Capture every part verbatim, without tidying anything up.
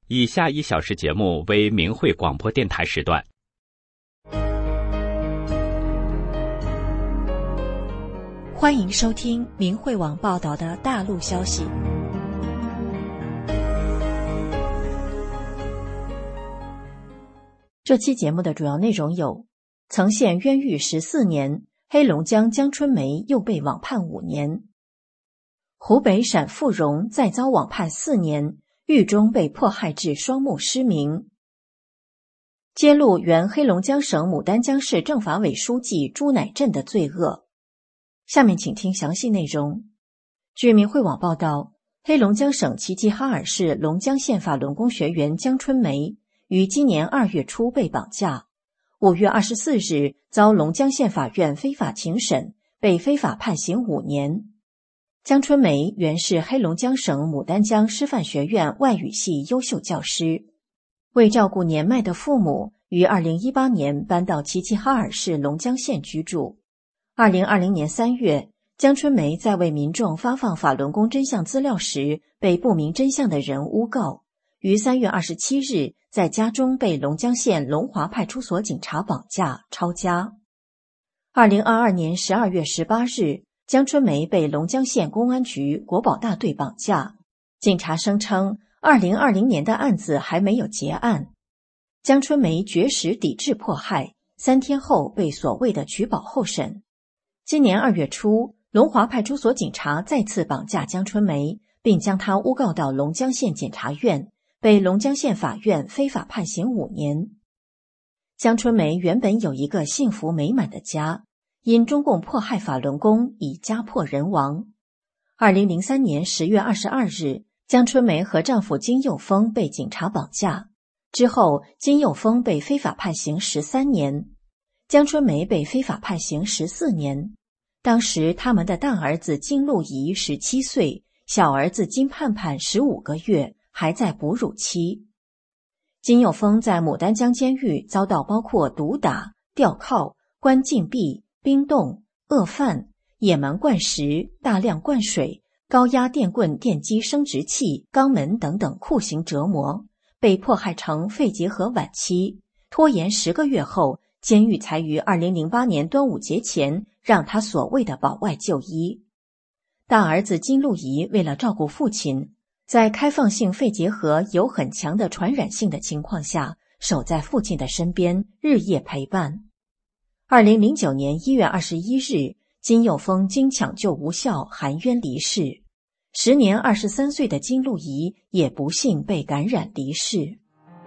以下一小时节目为明慧广播电台时段。 欢迎收听明慧网报道的大陆消息。这期节目的主要内容有：曾陷冤狱十四年，黑龙江江春梅又被网判五年；湖北陕富荣再遭网判四年，狱中被迫害致双目失明。揭露原黑龙江省牡丹江市政法委书记朱乃振的罪恶。下面请听详细内容。据明慧网报道，黑龙江省齐齐哈尔市龙江县法轮功学员江春梅于今年二月初被绑架，五月二十四日遭龙江县法院非法庭审，被非法判刑五年。江春梅原是黑龙江省牡丹江师范学院外语系优秀教师，为照顾年迈的父母，于二零一八年搬到齐齐哈尔市龙江县居住。二零二零年三月，江春梅在为民众发放法轮功真相资料时，被不明真相的人诬告，于三月二十七日在家中被龙江县龙华派出所警察绑架抄家。二零二二年十二月十八日，江春梅被龙江县公安局国保大队绑架，警察声称二零二零年的案子还没有结案。江春梅绝食抵制迫害，三天后被所谓的取保候审。今年二月初，龙华派出所警察再次绑架江春梅，并将她诬告到龙江县检察院，被龙江县法院非法判刑五年。江春梅原本有一个幸福美满的家，因中共迫害法轮功，已家破人亡。二零零三年十月二十二日，江春梅和丈夫金佑峰被警察绑架，之后金佑峰被非法判刑十三年，江春梅被非法判刑十四年。当时他们的大儿子金路仪十七岁，小儿子金盼盼十五个月，还在哺乳期。金佑峰在牡丹江监狱遭到包括毒打、吊铐、关禁闭、冰冻、饿饭、野蛮灌食、大量灌水、高压电棍电击生殖器、肛门等等酷刑折磨，被迫害成肺结核晚期，拖延十个月后，监狱才于二零零八年端午节前让他所谓的保外就医。大儿子金路仪为了照顾父亲，在开放性肺结核有很强的传染性的情况下，守在父亲的身边，日夜陪伴。二零零九年一月二十一日，金佑峰经抢救无效含冤离世。时年二十三岁的金路仪也不幸被感染离世。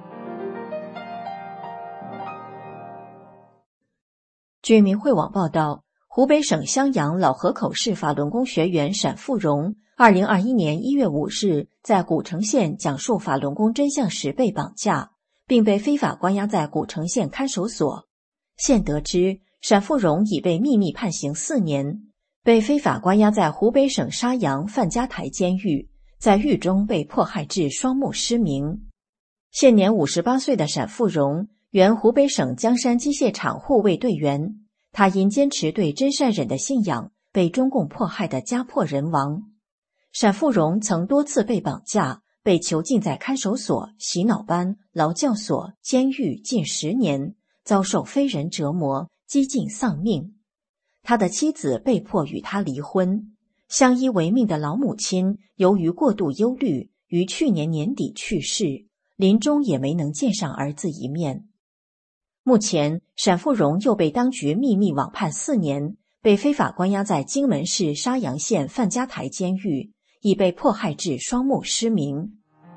据明慧网报道，湖北省襄阳老河口市法轮功学员陕富荣二零二一年一月五日在古城县讲述法轮功真相时被绑架，并被非法关押在古城县看守所。现得知，陕富荣已被秘密判刑四年，被非法关押在湖北省沙洋范家台监狱，在狱中被迫害致双目失明。现年五十八岁的陕富荣原湖北省江山机械厂护卫队员，他因坚持对真善忍的信仰，被中共迫害的家破人亡。陕富荣曾多次被绑架，被囚禁在看守所、洗脑班、劳教所、监狱近十年，遭受非人折磨，几近丧命。他的妻子被迫与他离婚，相依为命的老母亲由于过度忧虑，于去年年底去世，临终也没能见上儿子一面。目前，陕富荣又被当局秘密网判四年，被非法关押在荆门市沙洋县范家台监狱，已被迫害致双目失明。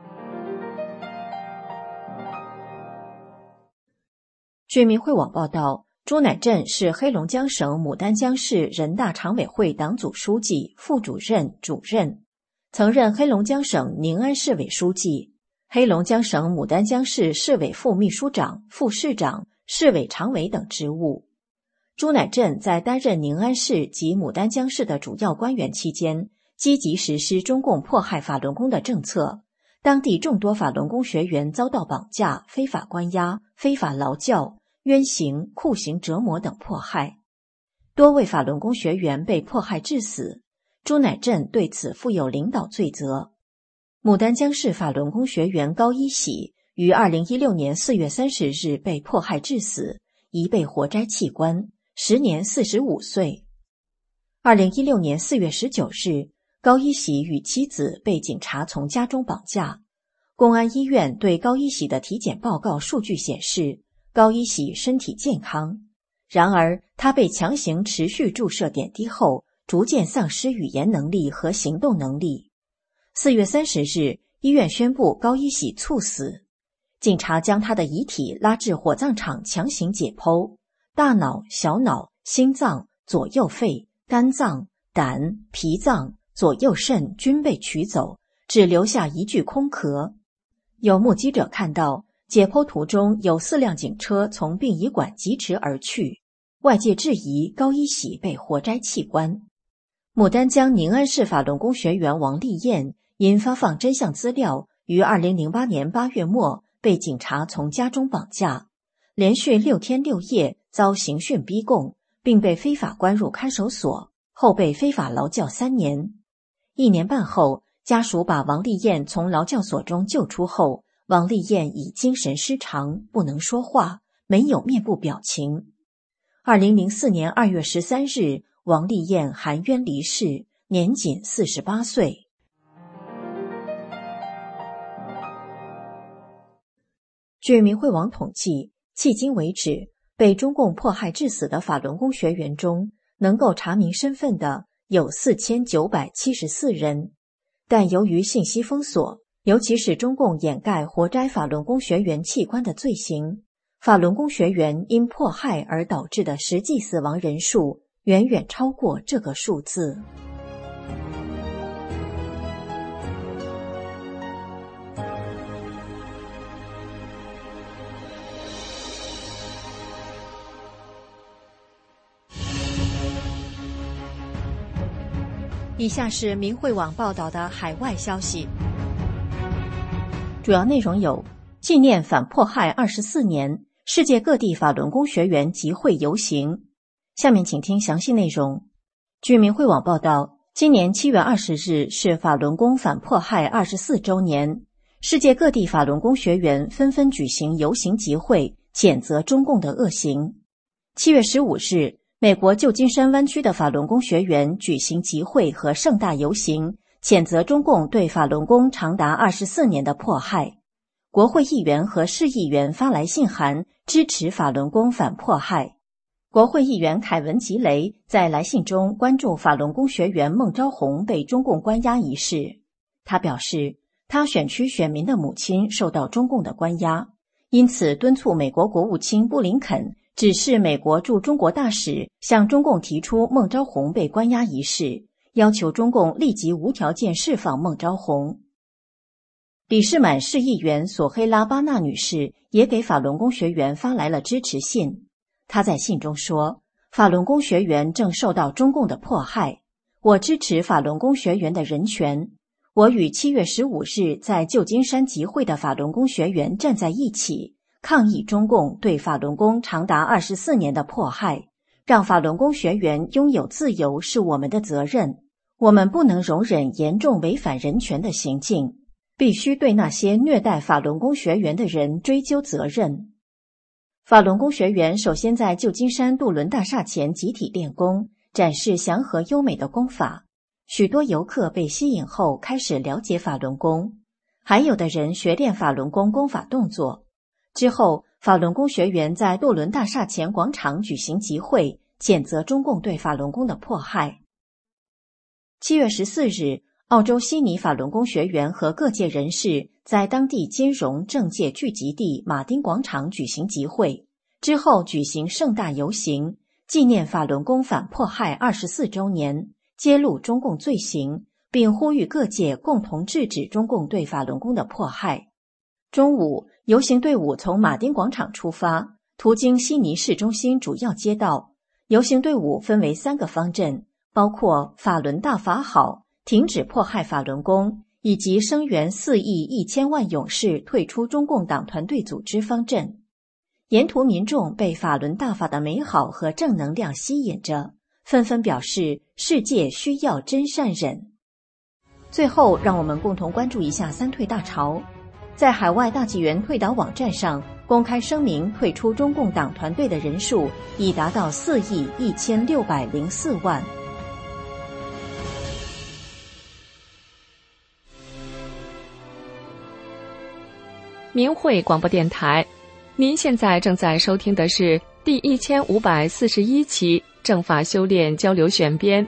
据明慧网报道，朱乃振是黑龙江省牡丹江市人大常委会党组书记、副主任、主任，曾任黑龙江省宁安市委书记、黑龙江省牡丹江市市委副秘书长、副市长、市委常委等职务。朱乃振在担任宁安市及牡丹江市的主要官员期间，积极实施中共迫害法轮功的政策，当地众多法轮功学员遭到绑架、非法关押、非法劳教、冤刑、酷刑折磨等迫害，多位法轮功学员被迫害致死，朱乃振对此负有领导罪责。 牡丹江市法轮功学员高一喜于二零一六年四月三十日被迫害致死，疑被活摘器官，时年四十五岁。二零一六年四月十九日，高一喜与妻子被警察从家中绑架。公安医院对高一喜的体检报告数据显示，高一喜身体健康。然而，他被强行持续注射点滴后，逐渐丧失语言能力和行动能力。四月三十日，医院宣布高一喜猝死。警察将他的遗体拉至火葬场强行解剖，大脑、小脑、心脏、左右肺、肝脏、胆、脾脏、左右肾均被取走，只留下一具空壳。有目击者看到，解剖途中有四辆警车从殡仪馆疾驰而去，外界质疑高一喜被活摘器官。牡丹江宁安市法轮功学员王丽燕因发放真相资料，于二零零八年八月末被警察从家中绑架，连续六天六夜遭刑讯逼供，并被非法关入看守所，后被非法劳教三年。一年半后，家属把王丽燕从劳教所中救出后，王丽燕已精神失常，不能说话，没有面部表情。二零零四年二月十三日，王丽燕含冤离世，年仅四十八岁。据明慧网统计，迄今为止，被中共迫害致死的法轮功学员中，能够查明身份的有四千九百七十四人。但由于信息封锁，尤其是中共掩盖活摘法轮功学员器官的罪行，法轮功学员因迫害而导致的实际死亡人数远远超过这个数字。以下是明慧网报道的海外消息，主要内容有：纪念反迫害二十四年，世界各地法轮功学员集会游行。下面请听详细内容。据明慧网报道，今年七月二十日是法轮功反迫害二十四周年，世界各地法轮功学员纷纷举行游行集会，谴责中共的恶行。七月十五日，美国旧金山湾区的法轮功学员举行集会和盛大游行，谴责中共对法轮功长达二十四年的迫害。国会议员和市议员发来信函，支持法轮功反迫害。国会议员凯文·吉雷在来信中关注法轮功学员孟昭红被中共关押一事。他表示，他选区选民的母亲受到中共的关押，因此敦促美国国务卿布林肯指示美国驻中国大使向中共提出孟昭红被关押一事，要求中共立即无条件释放孟昭红。李士满市议员索黑拉巴纳女士也给法轮功学员发来了支持信。她在信中说，法轮功学员正受到中共的迫害，我支持法轮功学员的人权。我与七月十五日在旧金山集会的法轮功学员站在一起，抗议中共对法轮功长达二十四年的迫害。让法轮功学员拥有自由是我们的责任，我们不能容忍严重违反人权的行径，必须对那些虐待法轮功学员的人追究责任。法轮功学员首先在旧金山渡轮大厦前集体练功，展示祥和优美的功法。许多游客被吸引后开始了解法轮功，还有的人学练法轮功功法动作。之后，法轮功学员在渡轮大厦前广场举行集会，谴责中共对法轮功的迫害。七月十四日，澳洲悉尼法轮功学员和各界人士在当地金融政界聚集地马丁广场举行集会，之后举行盛大游行，纪念法轮功反迫害二十四周年，揭露中共罪行，并呼吁各界共同制止中共对法轮功的迫害。中午，游行队伍从马丁广场出发，途经悉尼市中心主要街道。游行队伍分为三个方阵，包括法轮大法好、停止迫害法轮功以及声援四亿一千万勇士退出中共党团队组织方阵。沿途民众被法轮大法的美好和正能量吸引着，纷纷表示世界需要真善忍。 最后，让我们共同关注一下三退大潮。在海外大纪元退党网站上公开声明退出中共党团队的人数已达到四亿一千六百零四万。 明慧广播电台，您现在正在收听的是第一千五百四十一期正法修炼交流选编。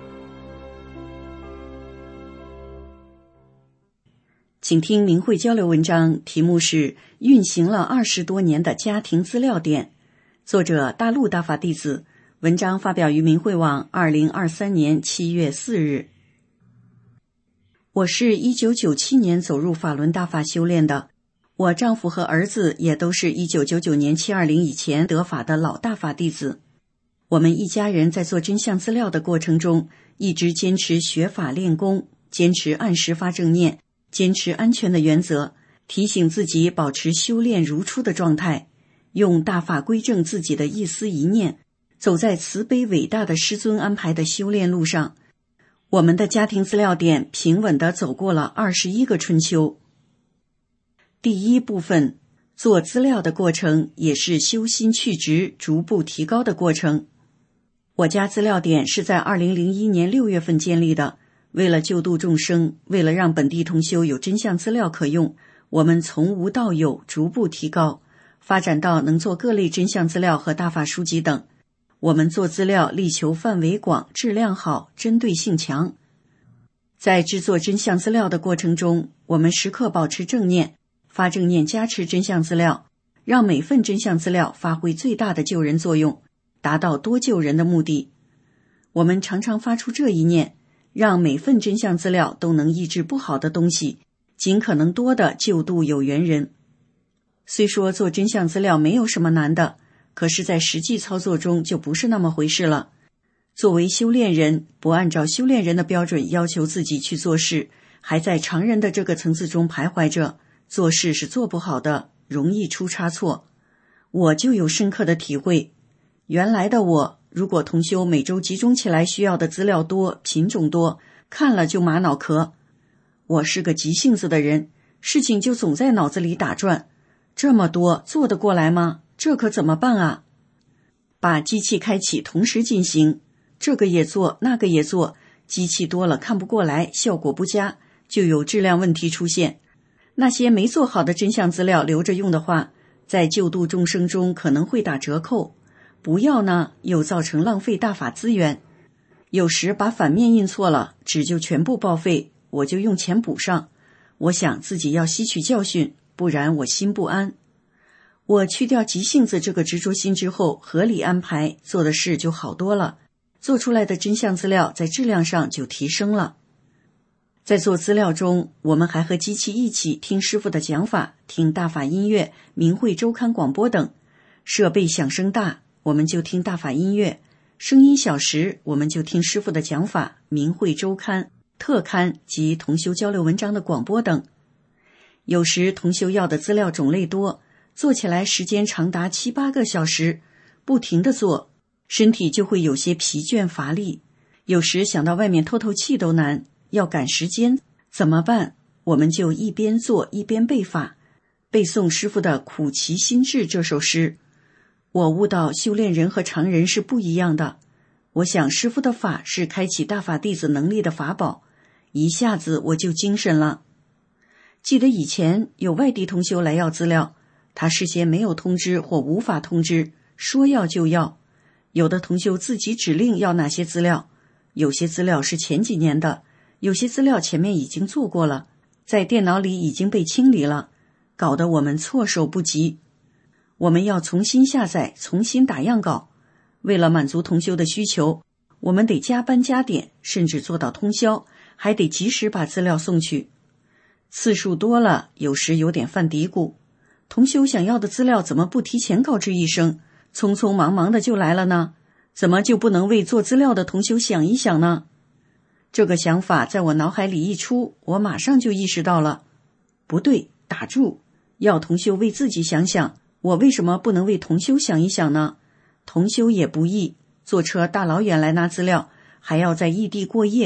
请听明慧交流文章，题目是运行了二十多年的家庭资料点，作者大陆大法弟子，文章发表于明慧网二零二三年七月四日。我是一九九七年走入法轮大法修炼的，我丈夫和儿子也都是一九九九年七二零以前得法的老大法弟子。我们一家人在做真相资料的过程中，一直坚持学法练功，坚持按时发正念，坚持安全的原则，提醒自己保持修炼如初的状态，用大法归正自己的一思一念，走在慈悲伟大的师尊安排的修炼路上。我们的家庭资料点平稳地走过了二十一个春秋。第一部分，做资料的过程也是修心去执逐步提高的过程。我家资料点是在二零零一年六月份建立的，为了救度众生，为了让本地同修有真相资料可用，我们从无到有逐步提高，发展到能做各类真相资料和大法书籍等。我们做资料力求范围广、质量好、针对性强。在制作真相资料的过程中，我们时刻保持正念，发正念加持真相资料，让每份真相资料发挥最大的救人作用，达到多救人的目的。我们常常发出这一念，让每份真相资料都能抑制不好的东西，尽可能多的救度有缘人。虽说做真相资料没有什么难的，可是在实际操作中就不是那么回事了。作为修炼人，不按照修炼人的标准要求自己去做事，还在常人的这个层次中徘徊着，做事是做不好的，容易出差错。我就有深刻的体会，原来的我，如果同修每周集中起来需要的资料多，品种多，看了就麻脑壳。我是个急性子的人，事情就总在脑子里打转，这么多做得过来吗？这可怎么办啊？把机器开启同时进行，这个也做那个也做，机器多了看不过来，效果不佳，就有质量问题出现。那些没做好的真相资料留着用的话，在救度众生中可能会打折扣，不要呢又造成浪费大法资源。有时把反面印错了，纸就全部报废，我就用钱补上。我想自己要吸取教训，不然我心不安。我去掉急性子这个执着心之后，合理安排，做的事就好多了，做出来的真相资料在质量上就提升了。在做资料中，我们还和机器一起听师父的讲法，听大法音乐、明慧周刊广播等。设备响声大，我们就听大法音乐；声音小时，我们就听师父的讲法、明慧周刊、特刊及同修交流文章的广播等。有时同修要的资料种类多，做起来时间长达七八个小时，不停地做，身体就会有些疲倦乏力。有时想到外面透透气都难，要赶时间，怎么办？我们就一边做一边背法，背诵师父的《苦其心志》这首诗。我悟到修炼人和常人是不一样的。我想师父的法是开启大法弟子能力的法宝，一下子我就精神了。记得以前有外地同修来要资料，他事先没有通知或无法通知，说要就要。有的同修自己指令要哪些资料，有些资料是前几年的，有些资料前面已经做过了，在电脑里已经被清理了，搞得我们措手不及。我们要重新下载，重新打样稿。为了满足同修的需求，我们得加班加点，甚至做到通宵，还得及时把资料送去。次数多了，有时有点犯嘀咕，同修想要的资料怎么不提前告知一声，匆匆忙忙的就来了呢？怎么就不能为做资料的同修想一想呢？这个想法在我脑海里一出，我马上就意识到了，不对，打住，要同修为自己想想，我为什么不能为同修想一想呢？同修也不易，坐车大老远来拿资料，还要在异地过夜，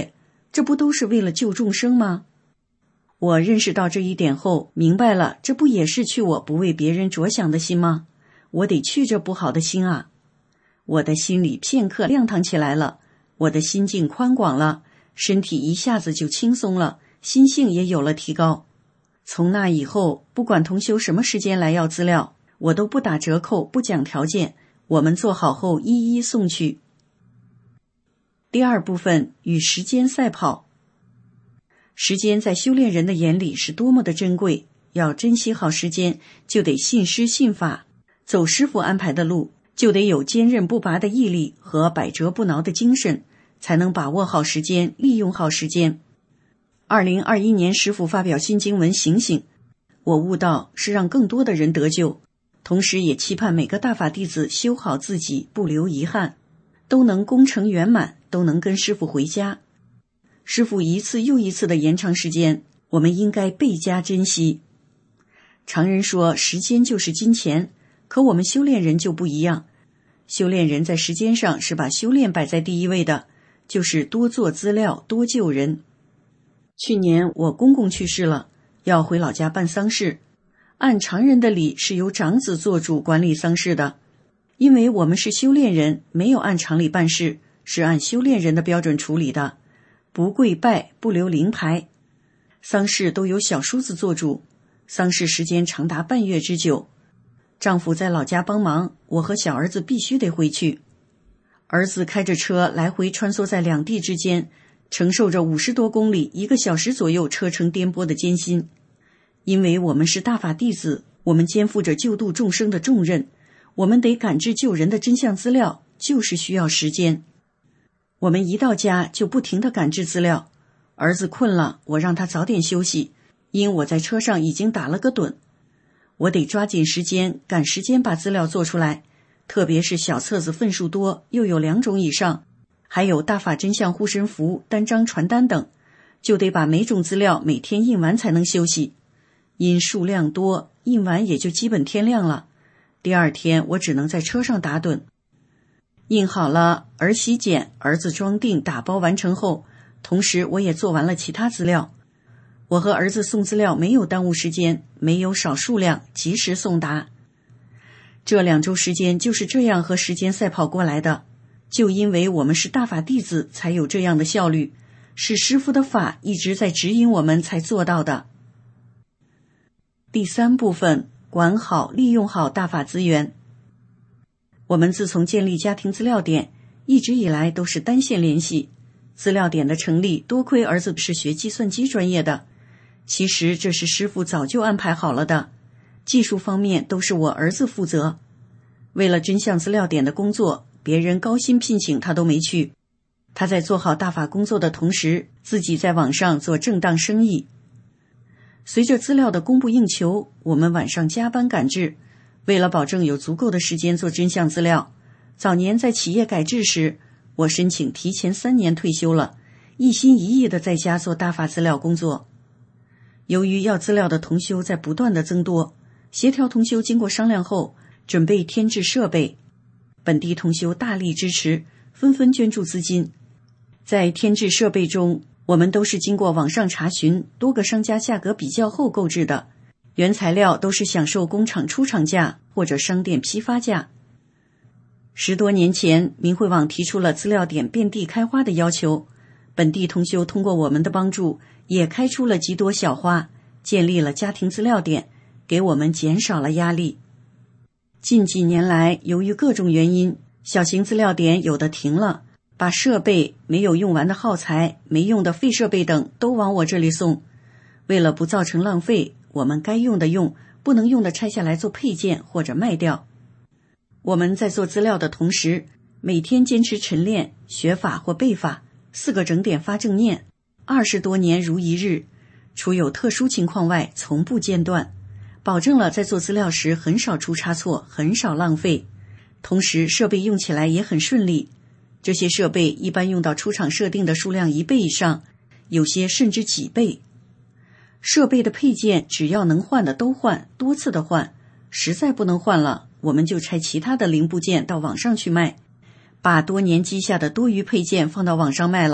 这不都是为了救众生吗？我认识到这一点后，明白了，这不也是去我不为别人着想的心吗？我得去这不好的心啊！我的心里片刻亮堂起来了，我的心境宽广了，身体一下子就轻松了，心性也有了提高。从那以后，不管同修什么时间来要资料，我都不打折扣，不讲条件，我们做好后一一送去。第二部分，与时间赛跑。时间在修炼人的眼里是多么的珍贵，要珍惜好时间，就得信师信法，走师父安排的路，就得有坚韧不拔的毅力和百折不挠的精神，才能把握好时间，利用好时间。二零二一年师父发表新经文醒醒，我悟道是让更多的人得救，同时也期盼每个大法弟子修好自己，不留遗憾，都能功成圆满，都能跟师父回家。师父一次又一次的延长时间，我们应该倍加珍惜。常人说时间就是金钱，可我们修炼人就不一样，修炼人在时间上是把修炼摆在第一位的，就是多做资料，多救人。去年我公公去世了，要回老家办丧事，按常人的礼是由长子做主管理丧事的，因为我们是修炼人，没有按常理办事，是按修炼人的标准处理的，不跪拜，不留灵牌。丧事都由小叔子做主，丧事时间长达半月之久。丈夫在老家帮忙，我和小儿子必须得回去。儿子开着车来回穿梭在两地之间，承受着五十多公里、一个小时左右车程颠簸的艰辛。因为我们是大法弟子，我们肩负着救度众生的重任，我们得感知救人的真相资料，就是需要时间。我们一到家就不停地感知资料，儿子困了，我让他早点休息，因我在车上已经打了个盹。我得抓紧时间，赶时间把资料做出来，特别是小册子份数多，又有两种以上，还有大法真相护身符、单张传单等，就得把每种资料每天印完才能休息。因数量多，印完也就基本天亮了。第二天我只能在车上打盹。印好了，儿媳剪，儿子装订打包完成后，同时我也做完了其他资料。我和儿子送资料没有耽误时间，没有少数量，及时送达。这两周时间就是这样和时间赛跑过来的，就因为我们是大法弟子才有这样的效率，是师父的法一直在指引我们才做到的。第三部分，管好利用好大法资源。我们自从建立家庭资料点，一直以来都是单线联系。资料点的成立，多亏儿子是学计算机专业的，其实这是师父早就安排好了的，技术方面都是我儿子负责。为了真相资料点的工作，别人高薪聘请他都没去，他在做好大法工作的同时，自己在网上做正当生意。随着资料的供不应求，我们晚上加班赶制，为了保证有足够的时间做真相资料，早年在企业改制时，我申请提前三年退休了，一心一意地在家做大法资料工作。由于要资料的同修在不断的增多，协调同修经过商量后，准备添置设备，本地同修大力支持，纷纷捐助资金。在添置设备中，我们都是经过网上查询，多个商家价格比较后购置的，原材料都是享受工厂出厂价或者商店批发价。十多年前，明慧网提出了资料点遍地开花的要求，本地同修通过我们的帮助，也开出了几朵小花，建立了家庭资料点，给我们减少了压力。近几年来，由于各种原因，小型资料点有的停了，把设备、没有用完的耗材、没用的废设备等都往我这里送。为了不造成浪费，我们该用的用，不能用的拆下来做配件或者卖掉。我们在做资料的同时，每天坚持晨练、学法或背法，四个整点发正念，二十多年如一日，除有特殊情况外，从不间断，保证了在做资料时很少出差错，很少浪费。同时设备用起来也很顺利，这些设备一般用到出厂设定的数量一倍以上，有些甚至几倍。设备的配件只要能换的都换，多次的换，实在不能换了，我们就拆其他的零部件到网上去卖，把多年积下的多余配件放到网上卖了，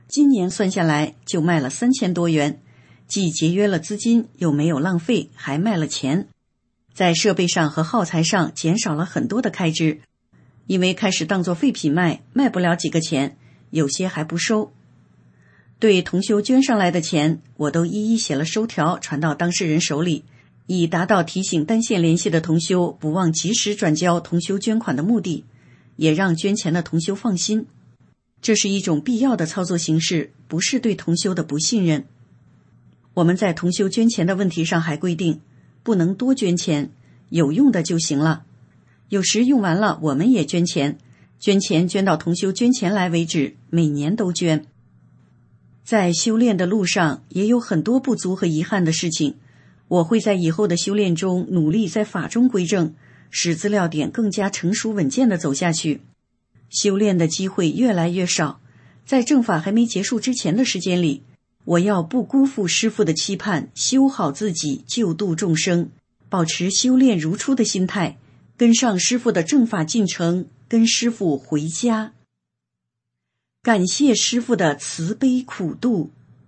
今年算下来就卖了三千多元，既节约了资金，又没有浪费，还卖了钱。在设备上和耗材上减少了很多的开支，因为开始当作废品卖，卖不了几个钱，有些还不收。对同修捐上来的钱，我都一一写了收条传到当事人手里，以达到提醒单线联系的同修不忘及时转交同修捐款的目的，也让捐钱的同修放心。这是一种必要的操作形式，不是对同修的不信任。我们在同修捐钱的问题上还规定，不能多捐钱，有用的就行了。有时用完了，我们也捐钱，捐钱捐到同修捐钱来为止，每年都捐。在修炼的路上也有很多不足和遗憾的事情，我会在以后的修炼中努力在法中归正，使资料点更加成熟稳健地走下去。修炼的机会越来越少，在正法还没结束之前的时间里，我要不辜负师父的期盼，修好自己，救度众生，保持修炼如初的心态，跟上师父的正法进程，跟师父回家。感谢师父的慈悲苦度。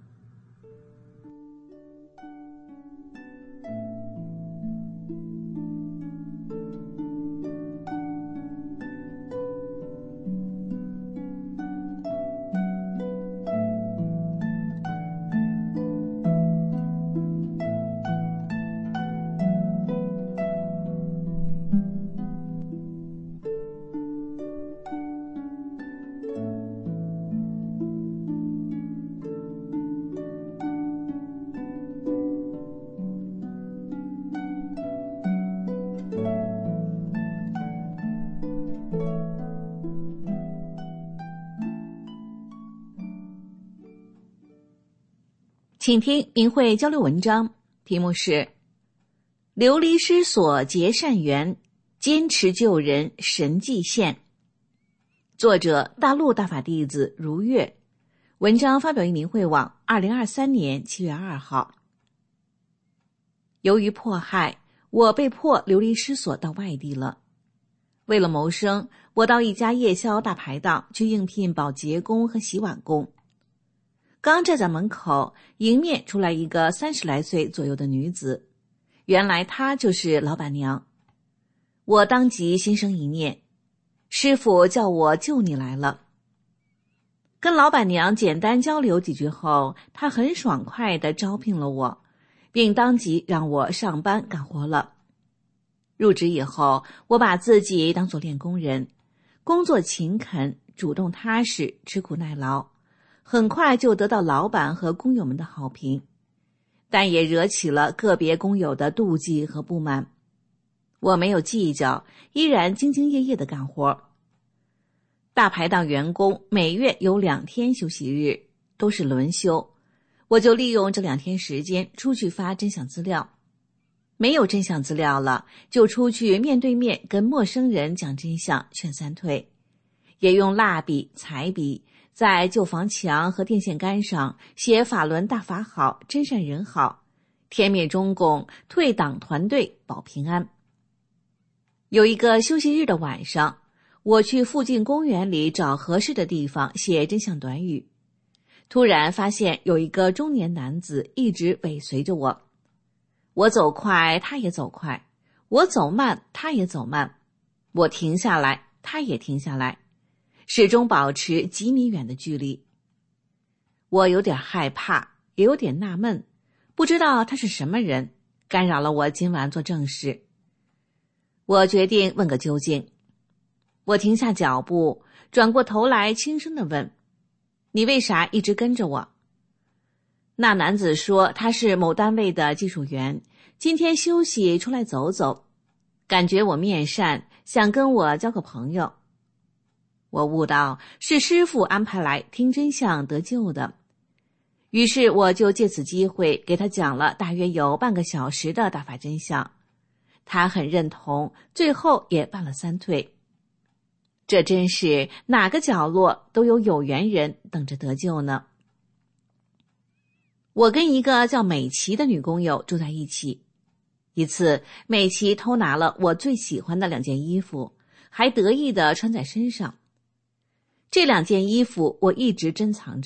请听明慧交流文章，题目是流离失所结善缘，坚持救人神迹现。作者大陆大法弟子如月，文章发表于明慧网二零二三年七月二号。由于迫害，我被迫流离失所到外地了。为了谋生，我到一家夜宵大排档去应聘保洁工和洗碗工。刚站在门口，迎面出来一个三十来岁左右的女子，原来她就是老板娘。我当即心生一念，师父叫我救你来了。跟老板娘简单交流几句后，她很爽快地招聘了我，并当即让我上班干活了。入职以后，我把自己当作练功人，工作勤恳，主动踏实，吃苦耐劳，很快就得到老板和工友们的好评，但也惹起了个别工友的妒忌和不满。我没有计较，依然兢兢业业地干活。大排档员工每月有两天休息日，都是轮休，我就利用这两天时间出去发真相资料。没有真相资料了，就出去面对面跟陌生人讲真相，劝三退，也用蜡笔、彩笔在旧房墙和电线杆上写法轮大法好，真善人好，天灭中共，退党团队保平安。有一个休息日的晚上，我去附近公园里找合适的地方写真相短语，突然发现有一个中年男子一直尾随着我，我走快他也走快，我走慢他也走慢，我停下来他也停下来，始终保持几米远的距离。我有点害怕，也有点纳闷，不知道他是什么人，干扰了我今晚做正事。我决定问个究竟。我停下脚步，转过头来轻声地问，你为啥一直跟着我？那男子说他是某单位的技术员，今天休息出来走走，感觉我面善，想跟我交个朋友。我悟到是师父安排来听真相得救的，于是我就借此机会给他讲了大约有半个小时的大法真相，他很认同，最后也办了三退。这真是哪个角落都有有缘人等着得救呢。我跟一个叫美琪的女工友住在一起，一次美琪偷拿了我最喜欢的两件衣服，还得意地穿在身上。这两件衣服我一直珍藏着，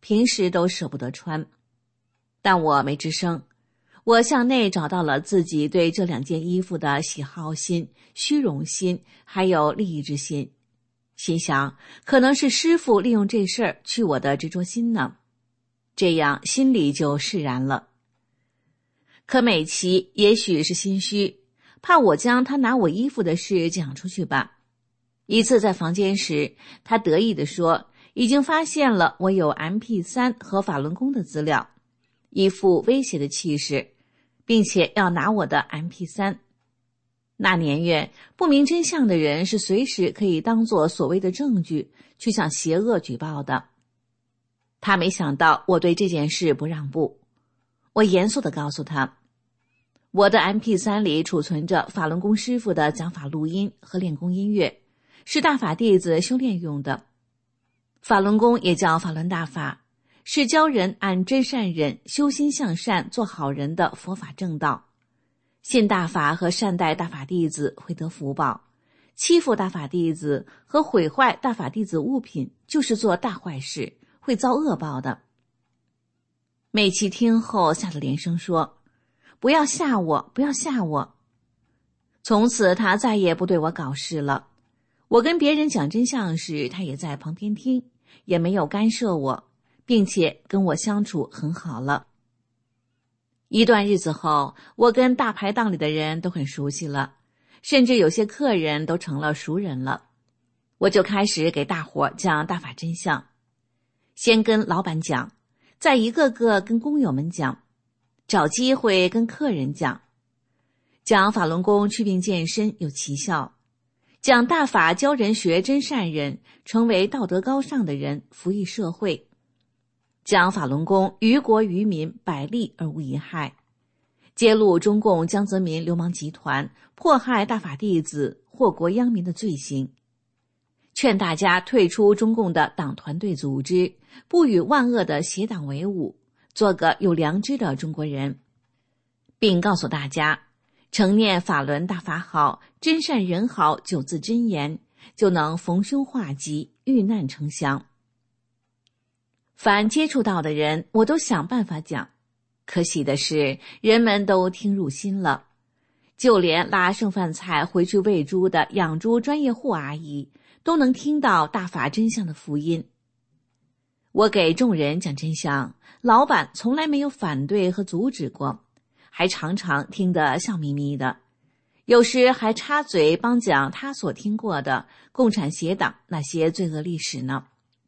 平时都舍不得穿。但我没吱声，我向内找到了自己对这两件衣服的喜好心、虚荣心，还有利益之心。心想，可能是师父利用这事儿去我的执着心呢，这样心里就释然了。可美琪也许是心虚，怕我将他拿我衣服的事讲出去吧。一次在房间时，他得意地说，已经发现了我有 M P 三 和法轮功的资料，一副威胁的气势，并且要拿我的 M P 三。那年月，不明真相的人是随时可以当作所谓的证据去向邪恶举报的。他没想到我对这件事不让步，我严肃地告诉他，我的 M P 三 里储存着法轮功师傅的讲法录音和练功音乐，是大法弟子修炼用的。法轮功也叫法轮大法，是教人按真善忍修心向善做好人的佛法正道。信大法和善待大法弟子会得福报，欺负大法弟子和毁坏大法弟子物品就是做大坏事，会遭恶报的。美琪听后吓得连声说，不要吓我，不要吓我。从此他再也不对我搞事了。我跟别人讲真相时，他也在旁边听，也没有干涉我，并且跟我相处很好了。一段日子后，我跟大排档里的人都很熟悉了，甚至有些客人都成了熟人了。我就开始给大伙讲大法真相，先跟老板讲，再一个个跟工友们讲，找机会跟客人讲，讲法轮功祛病健身有奇效，讲大法教人学真善人，成为道德高尚的人，服役社会，讲法轮功于国于民百利而无一害，揭露中共江泽民流氓集团迫害大法弟子祸国殃民的罪行，劝大家退出中共的党团队组织，不与万恶的邪党为伍，做个有良知的中国人，并告诉大家，承念法轮大法好，真善人好九字真言，就能逢凶化吉，遇难成祥。凡接触到的人，我都想办法讲，可喜的是，人们都听入心了。就连拉剩饭菜回去喂猪的养猪专业户阿姨，都能听到大法真相的福音。我给众人讲真相，老板从来没有反对和阻止过，还常常听得笑眯眯的，有时还插嘴帮讲他所听过的共产邪党那些罪恶历史呢。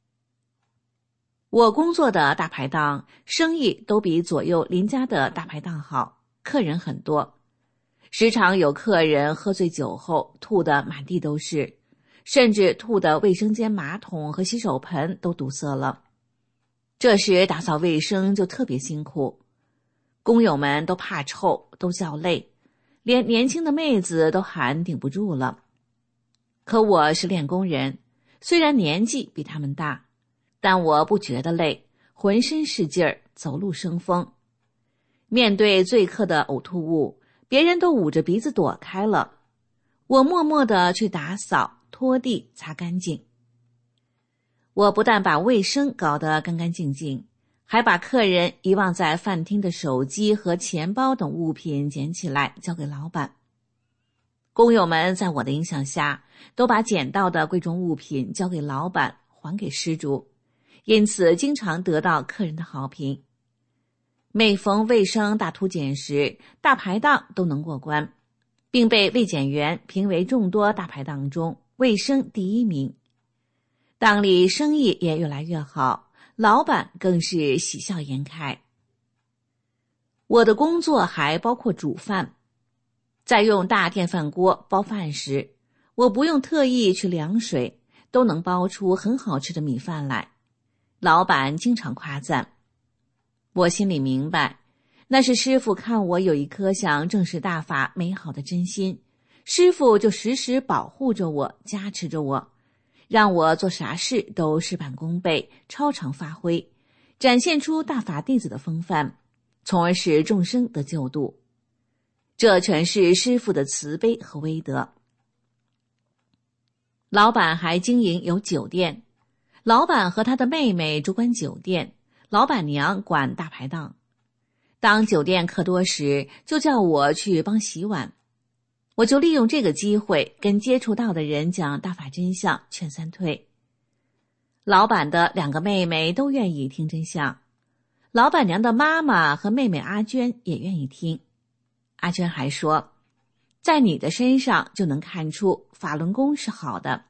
我工作的大排档生意都比左右邻家的大排档好，客人很多，时常有客人喝醉酒后吐得满地都是，甚至吐得卫生间马桶和洗手盆都堵塞了。这时打扫卫生就特别辛苦，工友们都怕臭，都叫累，连年轻的妹子都喊顶不住了。可我是练功人，虽然年纪比他们大，但我不觉得累，浑身是劲儿，走路生风。面对醉客的呕吐物，别人都捂着鼻子躲开了，我默默地去打扫、拖地、擦干净。我不但把卫生搞得干干净净，还把客人遗忘在饭厅的手机和钱包等物品捡起来交给老板。工友们在我的影响下，都把捡到的贵重物品交给老板，还给失主，因此经常得到客人的好评。每逢卫生大突检时，大排档都能过关，并被卫检员评为众多大排档中卫生第一名。档里生意也越来越好，老板更是喜笑颜开。我的工作还包括煮饭，在用大电饭锅煲饭时，我不用特意去量水，都能煲出很好吃的米饭来，老板经常夸赞。我心里明白，那是师父看我有一颗想正视大法美好的真心，师父就时时保护着我，加持着我，让我做啥事都事半功倍，超常发挥，展现出大法弟子的风范，从而使众生得救度。这全是师父的慈悲和威德。老板还经营有酒店，老板和他的妹妹主管酒店， 老板娘管大排档。当酒店客多时，就叫我去帮洗碗。我就利用这个机会跟接触到的人讲大法真相，劝三退。老板的两个妹妹都愿意听真相，老板娘的妈妈和妹妹阿娟也愿意听。阿娟还说，在你的身上就能看出法轮功是好的。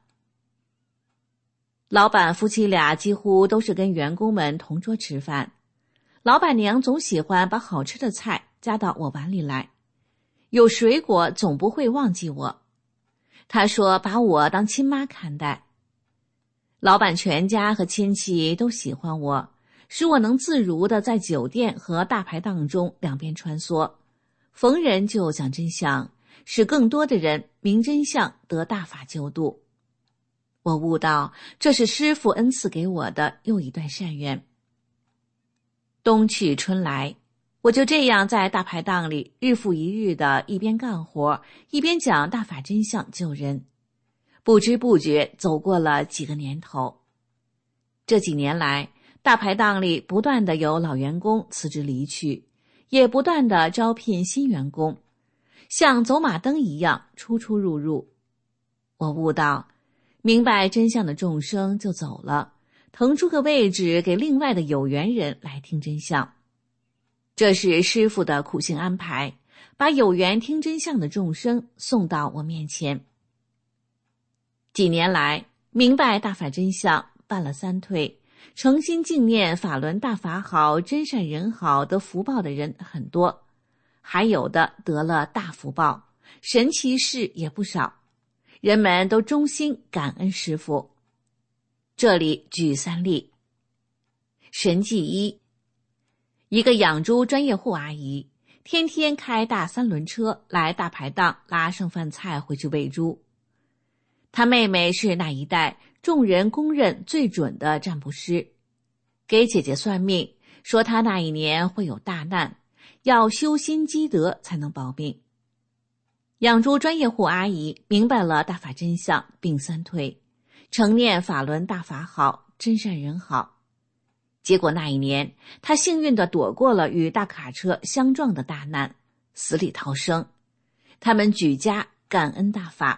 老板夫妻俩几乎都是跟员工们同桌吃饭，老板娘总喜欢把好吃的菜加到我碗里来，有水果总不会忘记我。她说把我当亲妈看待。老板全家和亲戚都喜欢我，使我能自如地在酒店和大排档中两边穿梭，逢人就讲真相，使更多的人明真相，得大法救度。我悟到，这是师父恩赐给我的又一段善缘。冬去春来，我就这样在大排档里日复一日的一边干活，一边讲大法真相救人。不知不觉走过了几个年头。这几年来，大排档里不断的有老员工辞职离去，也不断的招聘新员工，像走马灯一样出出入入。我悟到，明白真相的众生就走了，腾出个位置给另外的有缘人来听真相。这是师父的苦心安排，把有缘听真相的众生送到我面前。几年来，明白大法真相，办了三退，诚心敬念法轮大法好，真善人好，得福报的人很多，还有的得了大福报，神奇事也不少，人们都衷心感恩师父。这里举三例。神迹一，一个养猪专业户阿姨，天天开大三轮车来大排档拉剩饭菜回去喂猪。她妹妹是那一带众人公认最准的占卜师，给姐姐算命，说她那一年会有大难，要修心积德才能保命。养猪专业户阿姨明白了大法真相，并三退，承念法轮大法好，真善人好。结果那一年，她幸运地躲过了与大卡车相撞的大难，死里逃生。他们举家感恩大法。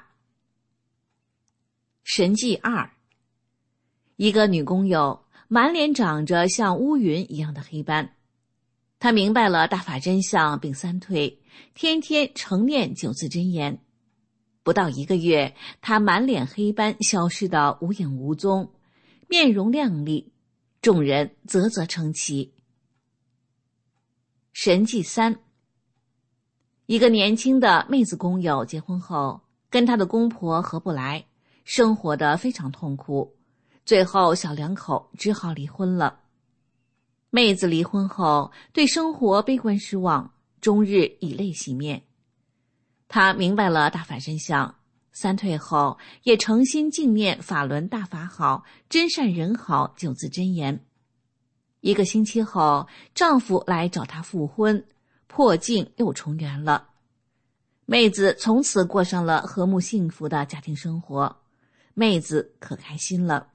神迹二，一个女工友满脸长着像乌云一样的黑斑，她明白了大法真相并三退，天天承念九字真言。不到一个月，她满脸黑斑消失得无影无踪，面容亮丽，众人啧啧称奇。神迹三，一个年轻的妹子工友结婚后，跟她的公婆合不来，生活得非常痛苦，最后小两口只好离婚了。妹子离婚后，对生活悲观失望，终日以泪洗面。她明白了大法真相，三退后也诚心敬念法轮大法好，真善人好九字真言。一个星期后，丈夫来找她复婚，破镜又重圆了。妹子从此过上了和睦幸福的家庭生活，妹子可开心了。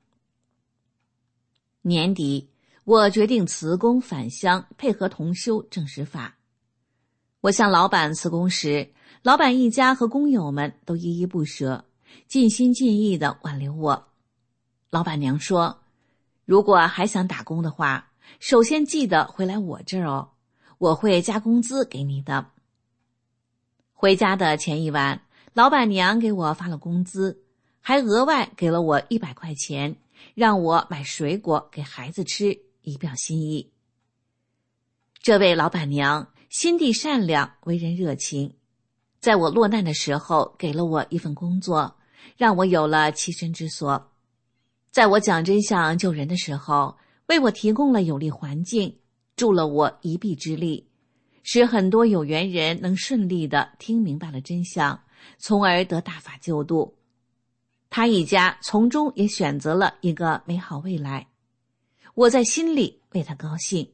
年底，我决定辞工返乡，配合同修正实法。我向老板辞工时，老板一家和工友们都依依不舍，尽心尽意地挽留我。老板娘说，如果还想打工的话，首先记得回来我这儿哦，我会加工资给你的。回家的前一晚，老板娘给我发了工资，还额外给了我一百块钱，让我买水果给孩子吃，以表心意。这位老板娘心地善良，为人热情，在我落难的时候给了我一份工作，让我有了栖身之所。在我讲真相救人的时候，为我提供了有利环境，助了我一臂之力，使很多有缘人能顺利地听明白了真相，从而得大法救度。他一家从中也选择了一个美好未来，我在心里为他高兴。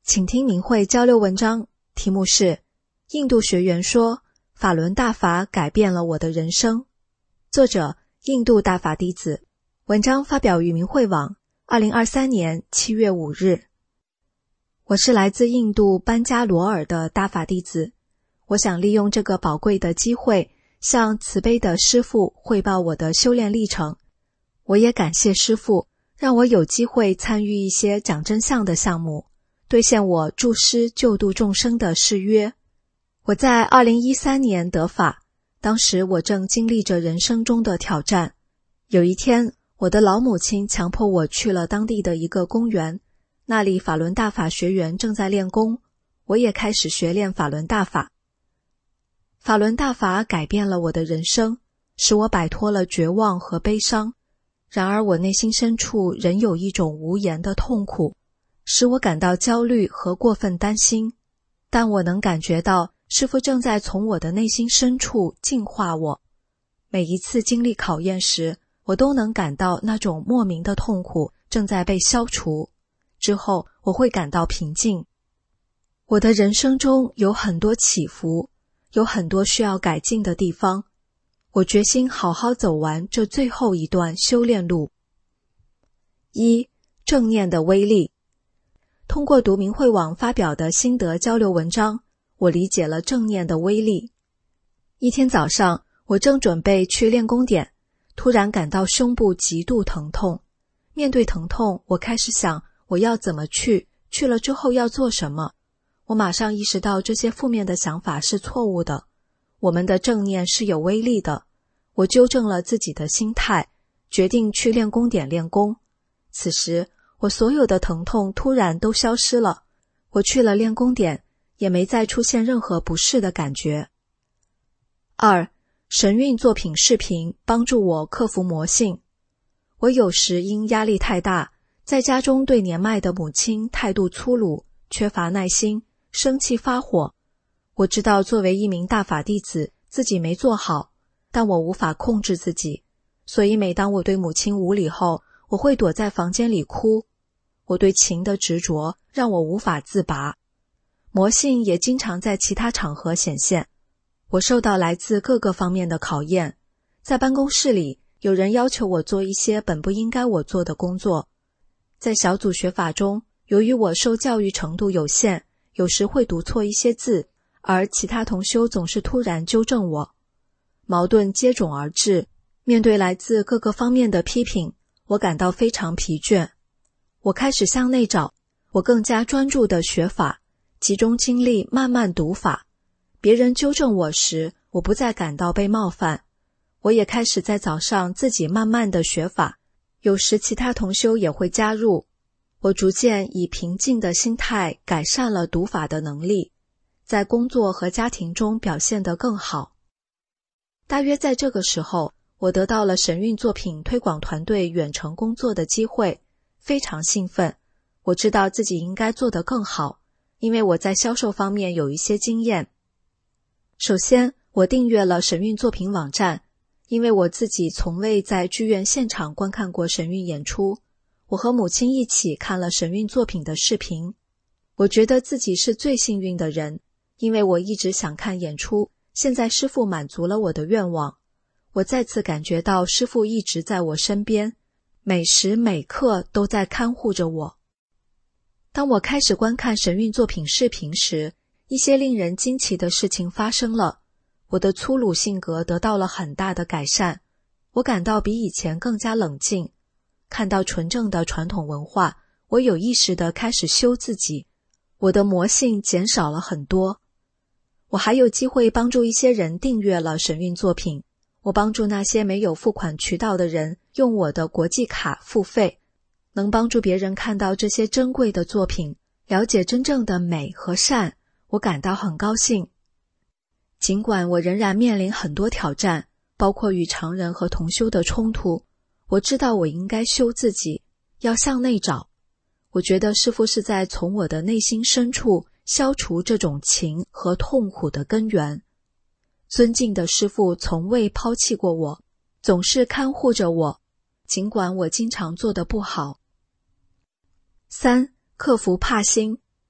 请听明慧交流文章，题目是印度学员说法轮大法改变了我的人生，作者印度大法弟子，文章发表于明慧网二零二三年七月五日。我是来自印度班加罗尔的大法弟子，我想利用这个宝贵的机会向慈悲的师父汇报我的修炼历程。我也感谢师父让我有机会参与一些讲真相的项目，兑现我助师救度众生的誓约。我在二零一三年得法，当时我正经历着人生中的挑战。有一天，我的老母亲强迫我去了当地的一个公园，那里法轮大法学员正在练功，我也开始学练法轮大法。法轮大法改变了我的人生，使我摆脱了绝望和悲伤。然而我内心深处仍有一种无言的痛苦，使我感到焦虑和过分担心。但我能感觉到师父正在从我的内心深处净化我。每一次经历考验时，我都能感到那种莫名的痛苦正在被消除，之后我会感到平静。我的人生中有很多起伏，有很多需要改进的地方，我决心好好走完这最后一段修炼路。一、正念的威力。通过读明慧网发表的心得交流文章，我理解了正念的威力。一天早上，我正准备去练功点，突然感到胸部极度疼痛。面对疼痛，我开始想我要怎么去，去了之后要做什么。我马上意识到这些负面的想法是错误的，我们的正念是有威力的。我纠正了自己的心态，决定去练功点练功。此时，我所有的疼痛突然都消失了，我去了练功点，也没再出现任何不适的感觉。二、神韵作品视频帮助我克服魔性。我有时因压力太大，在家中对年迈的母亲态度粗鲁，缺乏耐心，生气发火。我知道作为一名大法弟子，自己没做好，但我无法控制自己，所以每当我对母亲无礼后，我会躲在房间里哭。我对情的执着让我无法自拔，魔性也经常在其他场合显现。我受到来自各个方面的考验，在办公室里，有人要求我做一些本不应该我做的工作。在小组学法中，由于我受教育程度有限，有时会读错一些字，而其他同修总是突然纠正我。矛盾接踵而至，面对来自各个方面的批评，我感到非常疲倦。我开始向内找，我更加专注地学法，集中精力慢慢读法。别人纠正我时，我不再感到被冒犯。我也开始在早上自己慢慢地学法，有时其他同修也会加入。我逐渐以平静的心态改善了读法的能力，在工作和家庭中表现得更好。大约在这个时候，我得到了神韵作品推广团队远程工作的机会，非常兴奋。我知道自己应该做得更好，因为我在销售方面有一些经验。首先，我订阅了神韵作品网站，因为我自己从未在剧院现场观看过神韵演出。我和母亲一起看了神韵作品的视频。我觉得自己是最幸运的人，因为我一直想看演出，现在师父满足了我的愿望。我再次感觉到师父一直在我身边，每时每刻都在看护着我。当我开始观看神韵作品视频时，一些令人惊奇的事情发生了。我的粗鲁性格得到了很大的改善，我感到比以前更加冷静。看到纯正的传统文化，我有意识地开始修自己，我的魔性减少了很多。我还有机会帮助一些人订阅了神韵作品，我帮助那些没有付款渠道的人用我的国际卡付费，能帮助别人看到这些珍贵的作品，了解真正的美和善，我感到很高兴。尽管我仍然面临很多挑战，包括与常人和同修的冲突，我知道我应该修自己，要向内找。我觉得师父是在从我的内心深处消除这种情和痛苦的根源。尊敬的师父从未抛弃过我，总是看护着我，尽管我经常做得不好。三、克服怕心。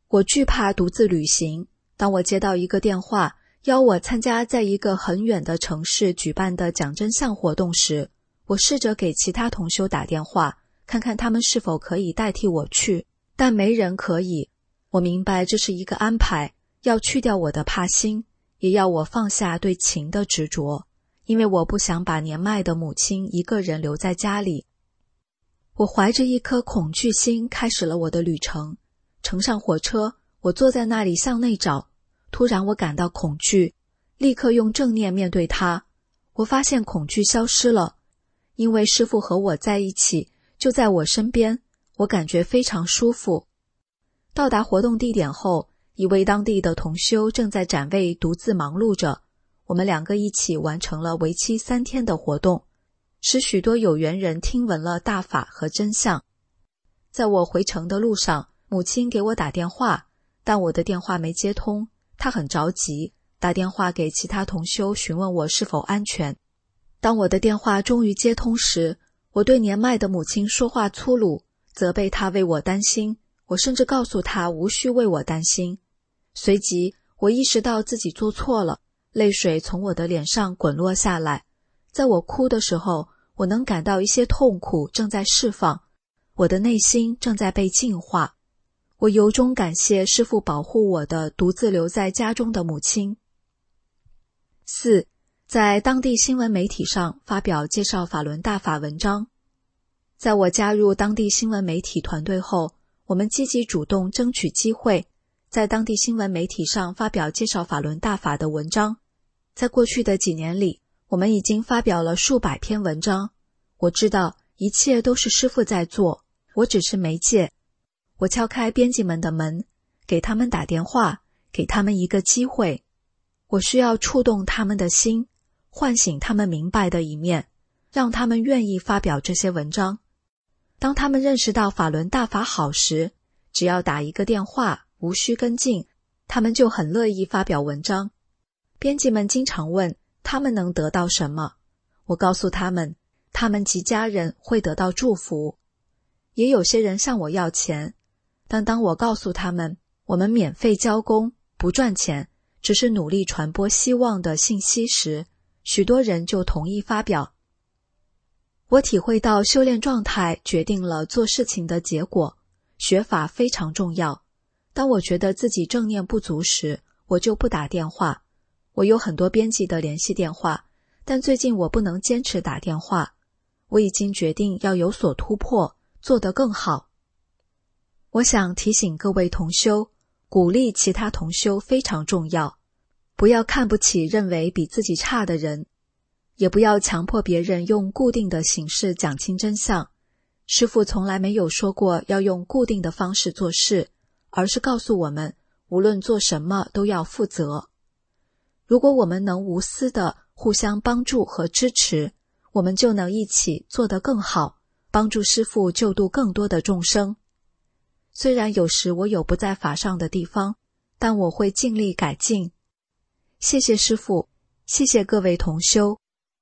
我惧怕独自旅行，当我接到一个电话，邀我参加在一个很远的城市举办的讲真相活动时，我试着给其他同修打电话，看看他们是否可以代替我去，但没人可以。我明白这是一个安排，要去掉我的怕心，也要我放下对情的执着，因为我不想把年迈的母亲一个人留在家里。我怀着一颗恐惧心开始了我的旅程。乘上火车，我坐在那里向内找，突然我感到恐惧，立刻用正念面对它。我发现恐惧消失了，因为师父和我在一起，就在我身边，我感觉非常舒服。到达活动地点后，一位当地的同修正在展位独自忙碌着，我们两个一起完成了为期三天的活动，使许多有缘人听闻了大法和真相。在我回程的路上，母亲给我打电话，但我的电话没接通，她很着急，打电话给其他同修询问我是否安全。当我的电话终于接通时，我对年迈的母亲说话粗鲁，责备她为我担心，我甚至告诉她无需为我担心。随即我意识到自己做错了，泪水从我的脸上滚落下来。在我哭的时候，我能感到一些痛苦正在释放，我的内心正在被净化。我由衷感谢师父保护我的独自留在家中的母亲。四，在当地新闻媒体上发表介绍法轮大法文章。在我加入当地新闻媒体团队后，我们积极主动争取机会，在当地新闻媒体上发表介绍法轮大法的文章。在过去的几年里，我们已经发表了数百篇文章。我知道一切都是师父在做，我只是媒介。我敲开编辑们的门，给他们打电话，给他们一个机会。我需要触动他们的心，唤醒他们明白的一面，让他们愿意发表这些文章。当他们认识到法轮大法好时，只要打一个电话，无需跟进，他们就很乐意发表文章。编辑们经常问他们能得到什么，我告诉他们，他们及家人会得到祝福。也有些人向我要钱，但当我告诉他们，我们免费交工，不赚钱，只是努力传播希望的信息时，许多人就同意发表。我体会到修炼状态决定了做事情的结果，学法非常重要。当我觉得自己正念不足时，我就不打电话。我有很多编辑的联系电话，但最近我不能坚持打电话。我已经决定要有所突破，做得更好。我想提醒各位同修，鼓励其他同修非常重要，不要看不起认为比自己差的人，也不要强迫别人用固定的形式讲清真相。师父从来没有说过要用固定的方式做事，而是告诉我们，无论做什么都要负责。如果我们能无私的互相帮助和支持，我们就能一起做得更好，帮助师父救度更多的众生。虽然有时我有不在法上的地方，但我会尽力改进。谢谢师父，谢谢各位同修。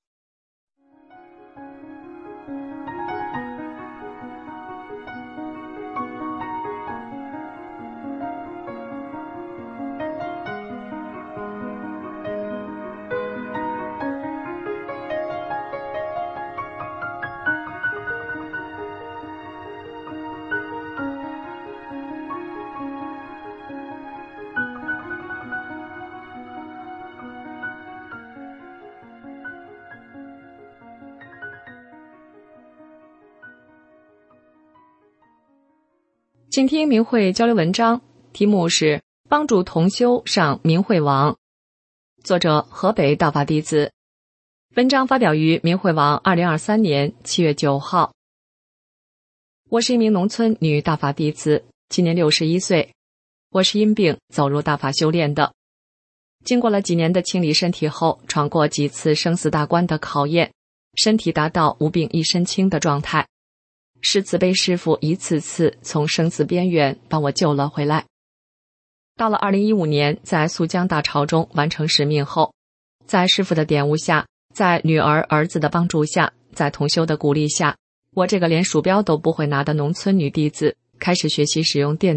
请听明慧交流文章，题目是帮助同修上明慧网，作者河北道法弟子。文章发表于明慧网二零二三年七月九号。我是一名农村女大法弟子，今年六十一岁。我是因病走入大法修炼的，经过了几年的清理身体后，闯过几次生死大关的考验，身体达到无病一身轻的状态。是慈悲师父一次次从生死边缘把我救了回来。到了二零一五年，在肃江大潮中完成使命后，在师父的点悟下，在女儿儿子的帮助下，在同修的鼓励下，我这个连鼠标都不会拿的农村女弟子开始学习使用电脑，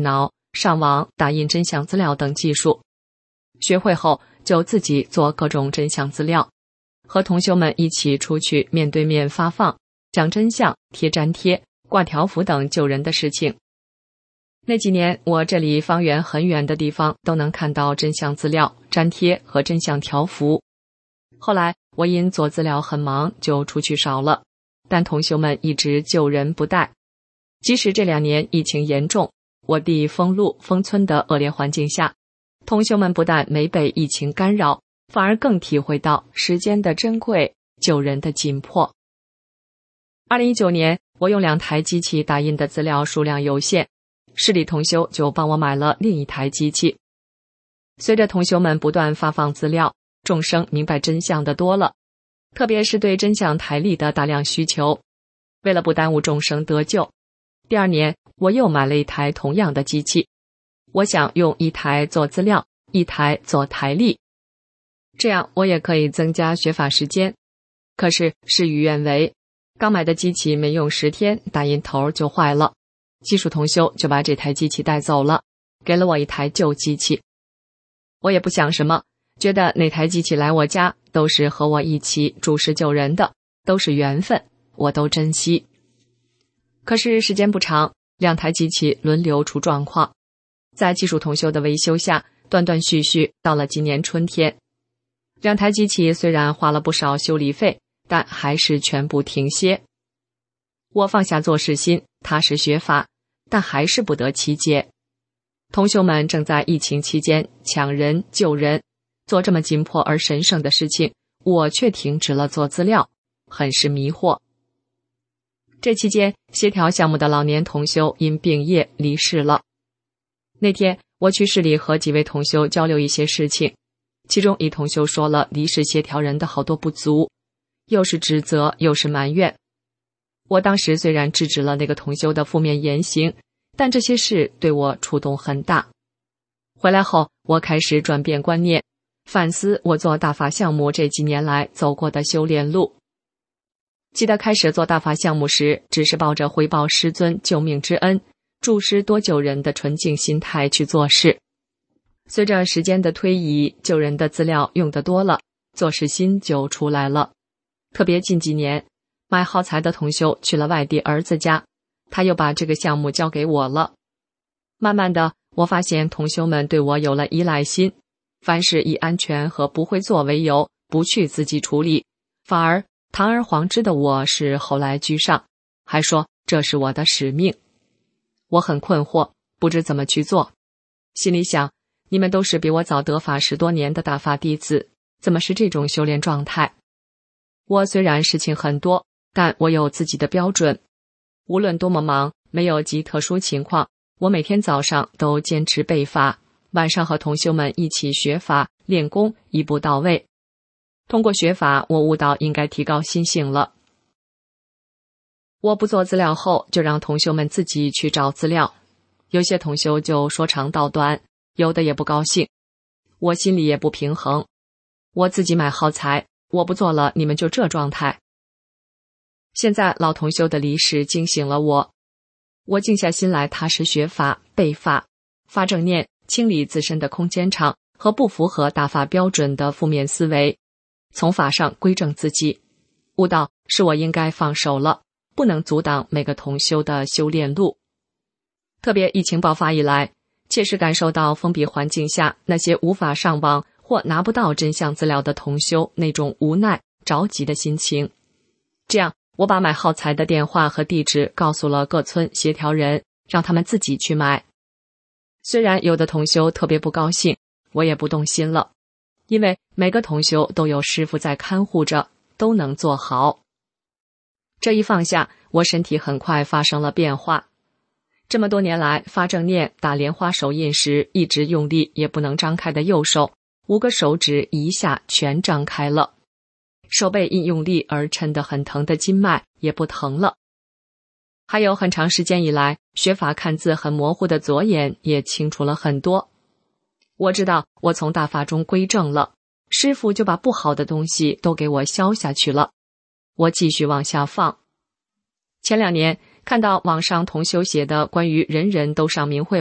上网打印真相资料等技术。学会后就自己做各种真相资料，和同修们一起出去面对面发放，讲真相、贴粘贴、挂条幅等救人的事情。那几年，我这里方圆很远的地方都能看到真相资料、粘贴和真相条幅。后来我因做资料很忙，就出去少了，但同修们一直救人不怠。即使这两年疫情严重，我地封路封村的恶劣环境下，同修们不但没被疫情干扰，反而更体会到时间的珍贵，救人的紧迫。二零一九年，我用两台机器打印的资料数量有限，市里同修就帮我买了另一台机器。随着同修们不断发放资料，众生明白真相的多了，特别是对真相台历的大量需求。为了不耽误众生得救，第二年我又买了一台同样的机器。我想用一台做资料，一台做台历，这样我也可以增加学法时间。可是事与愿违，刚买的机器没用十天，打印头就坏了。技术同修就把这台机器带走了，给了我一台旧机器。我也不想什么，觉得哪台机器来我家都是和我一起助世救人的，都是缘分，我都珍惜。可是时间不长，两台机器轮流出状况，在技术同修的维修下，断断续续到了今年春天。两台机器虽然花了不少修理费，但还是全部停歇。我放下做事心，踏实学法，但还是不得其解。同修们正在疫情期间抢人救人，做这么紧迫而神圣的事情，我却停止了做资料，很是迷惑。这期间，协调项目的老年同修因病业离世了。那天我去市里和几位同修交流一些事情，其中一同修说了离世协调人的好多不足，又是指责又是埋怨。我当时虽然制止了那个同修的负面言行，但这些事对我触动很大。回来后，我开始转变观念，反思我做大法项目这几年来走过的修炼路。记得开始做大法项目时，只是抱着回报师尊救命之恩，助师多救人的纯净心态去做事。随着时间的推移，救人的资料用得多了，做事心就出来了。特别近几年，买耗材的同修去了外地儿子家，他又把这个项目交给我了。慢慢的，我发现同修们对我有了依赖心，凡事以安全和不会做为由，不去自己处理，反而堂而皇之的我是后来居上，还说这是我的使命。我很困惑，不知怎么去做。心里想，你们都是比我早得法十多年的大法弟子，怎么是这种修炼状态？我虽然事情很多，但我有自己的标准。无论多么忙，没有极特殊情况，我每天早上都坚持背法，晚上和同修们一起学法练功，一步到位。通过学法，我悟到应该提高心性了。我不做资料后，就让同修们自己去找资料。有些同修就说长道短，有的也不高兴，我心里也不平衡。我自己买耗材，我不做了，你们就这状态。现在老同修的离世惊醒了我，我静下心来踏实学法背法，发正念，清理自身的空间场和不符合大法标准的负面思维，从法上归正自己，悟到是我应该放手了，不能阻挡每个同修的修炼路。特别疫情爆发以来，切实感受到封闭环境下那些无法上网或拿不到真相资料的同修那种无奈着急的心情。这样我把买耗材的电话和地址告诉了各村协调人，让他们自己去买。虽然有的同修特别不高兴，我也不动心了，因为每个同修都有师父在看护着，都能做好。这一放下，我身体很快发生了变化。这么多年来，发正念打莲花手印时一直用力也不能张开的右手，五个手指一下全张开了，手背因用力而抻得很疼的筋脉也不疼了。还有很长时间以来，学法看字很模糊的左眼也清楚了很多。我知道我从大法中归正了，师父就把不好的东西都给我消下去了。我继续往下放。前两年看到网上同修写的关于人人都上明慧网，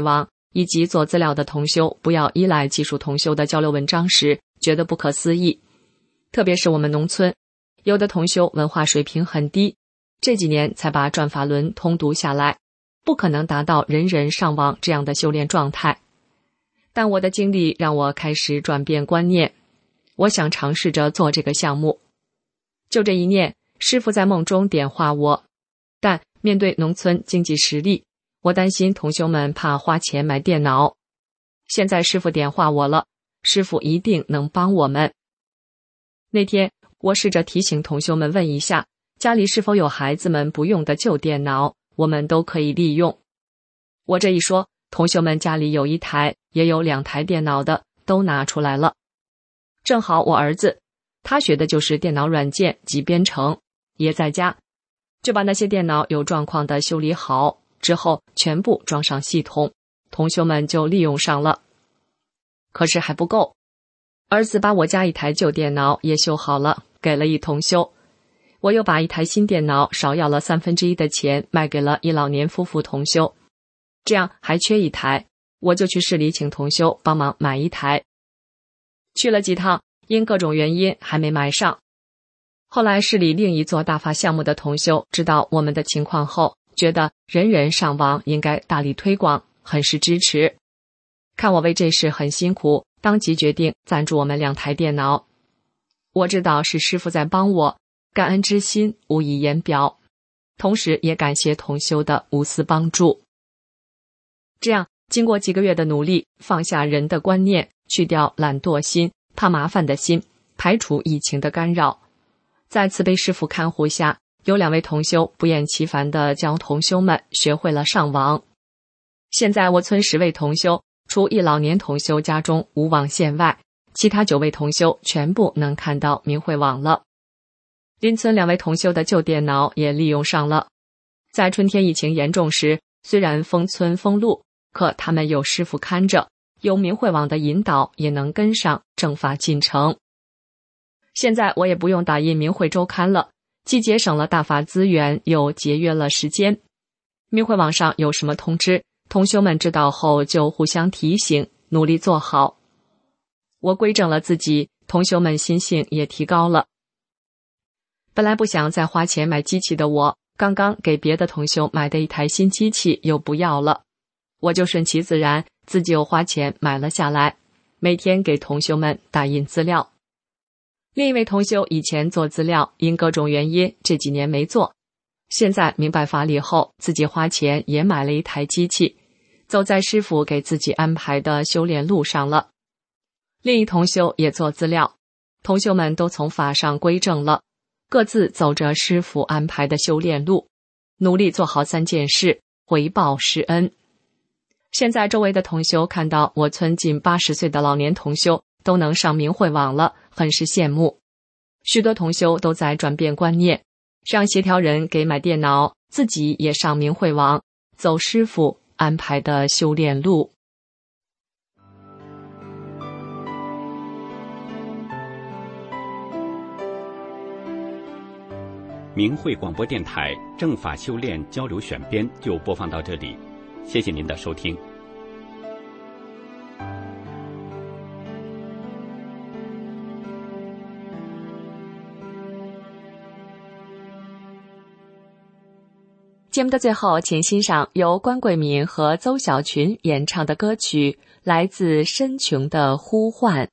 以及做资料的同修不要依赖技术同修的交流文章时，觉得不可思议。特别是我们农村，有的同修文化水平很低，这几年才把转法轮通读下来，不可能达到人人上网这样的修炼状态。但我的经历让我开始转变观念，我想尝试着做这个项目。就这一念，师父在梦中点化我，但面对农村经济实力，我担心同修们怕花钱买电脑。现在师父点化我了，师父一定能帮我们。那天我试着提醒同修们问一下，家里是否有孩子们不用的旧电脑，我们都可以利用。我这一说，同修们家里有一台也有两台电脑的都拿出来了。正好我儿子，他学的就是电脑软件及编程，也在家，就把那些电脑有状况的修理好之后全部装上系统，同修们就利用上了。可是还不够，儿子把我家一台旧电脑也修好了，给了一同修。我又把一台新电脑少要了三分之一的钱卖给了一老年夫妇同修，这样还缺一台，我就去市里请同修帮忙买一台。去了几趟，因各种原因还没买上。后来市里另一座大法项目的同修知道我们的情况后，觉得人人上网应该大力推广，很是支持。看我为这事很辛苦，当即决定赞助我们两台电脑。我知道是师父在帮我，感恩之心无以言表，同时也感谢同修的无私帮助。这样经过几个月的努力，放下人的观念，去掉懒惰心、怕麻烦的心，排除疫情的干扰，在慈悲师父看护下，有两位同修不厌其烦地教同修们学会了上网。现在我村十位同修，除一老年同修家中无网线外，其他九位同修全部能看到明慧网了。邻村两位同修的旧电脑也利用上了。在春天疫情严重时，虽然封村封路，可他们有师父看着，有明慧网的引导，也能跟上正法进程。现在我也不用打印明慧周刊了，既节省了大法资源，又节约了时间。明慧网上有什么通知，同修们知道后就互相提醒，努力做好。我规正了自己，同修们心性也提高了。本来不想再花钱买机器的我，刚刚给别的同修买的一台新机器又不要了，我就顺其自然，自己又花钱买了下来，每天给同修们打印资料。另一位同修以前做资料，因各种原因这几年没做，现在明白法理后，自己花钱也买了一台机器，走在师父给自己安排的修炼路上了。另一同修也做资料，同修们都从法上归正了，各自走着师父安排的修炼路，努力做好三件事，回报师恩。现在周围的同修看到我村近八十岁的老年同修都能上明慧网了，很是羡慕。许多同修都在转变观念，让协调人给买电脑，自己也上明慧网，走师父安排的修炼路。 明慧广播电台正法修炼交流选编就播放到这里，谢谢您的收听。 节目的最后，请欣赏由关桂敏和邹小群演唱的歌曲，来自深穹的呼唤。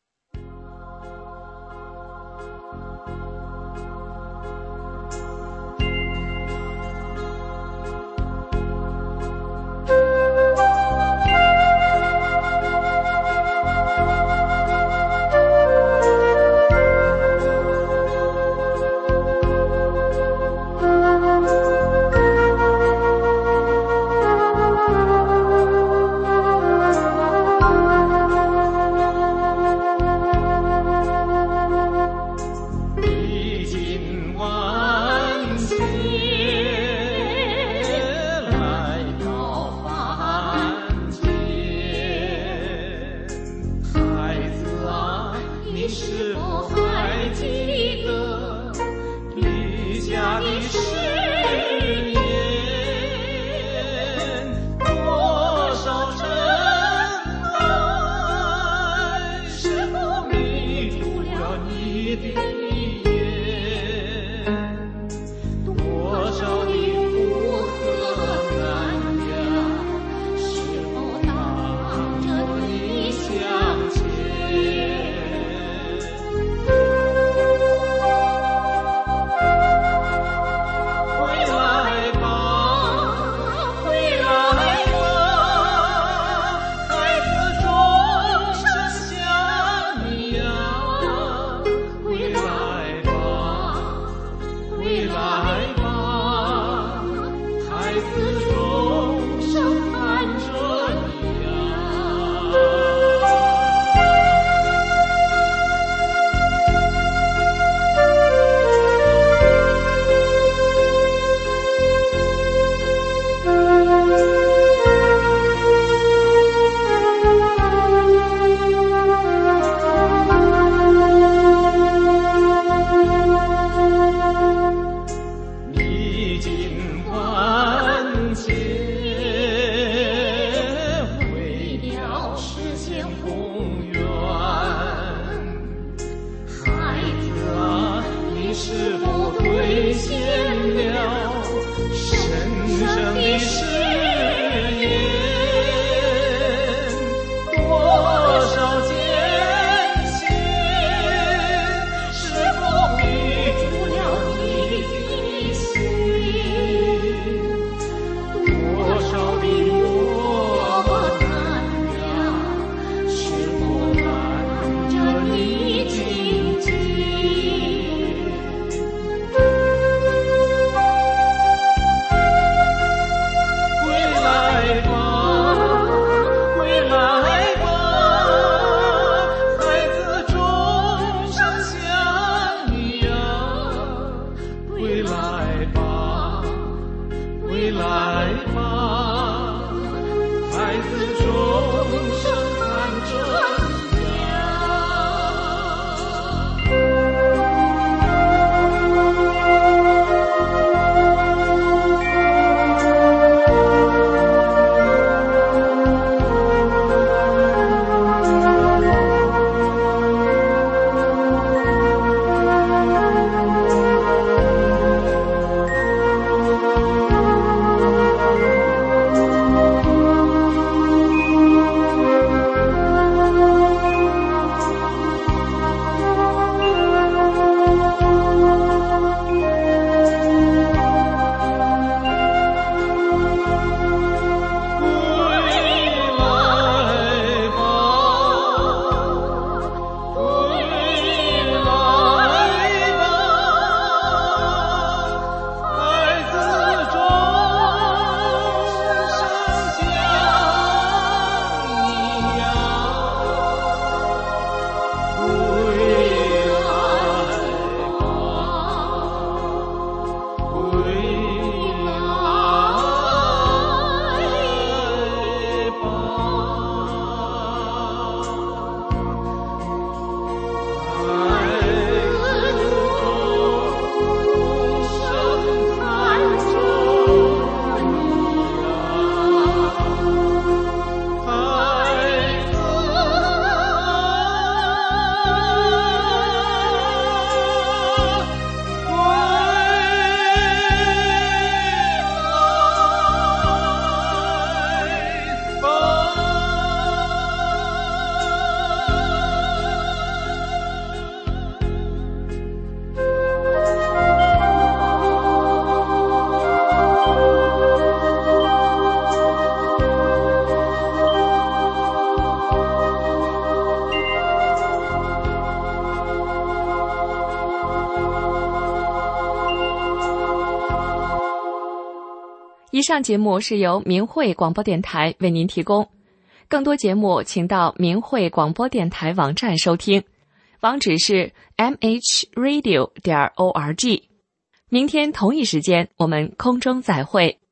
上节目是由明慧广播电台为您提供，更多节目请到明慧广播电台网站收听，网址是 m h radio 点 org。明天同一时间我们空中再会。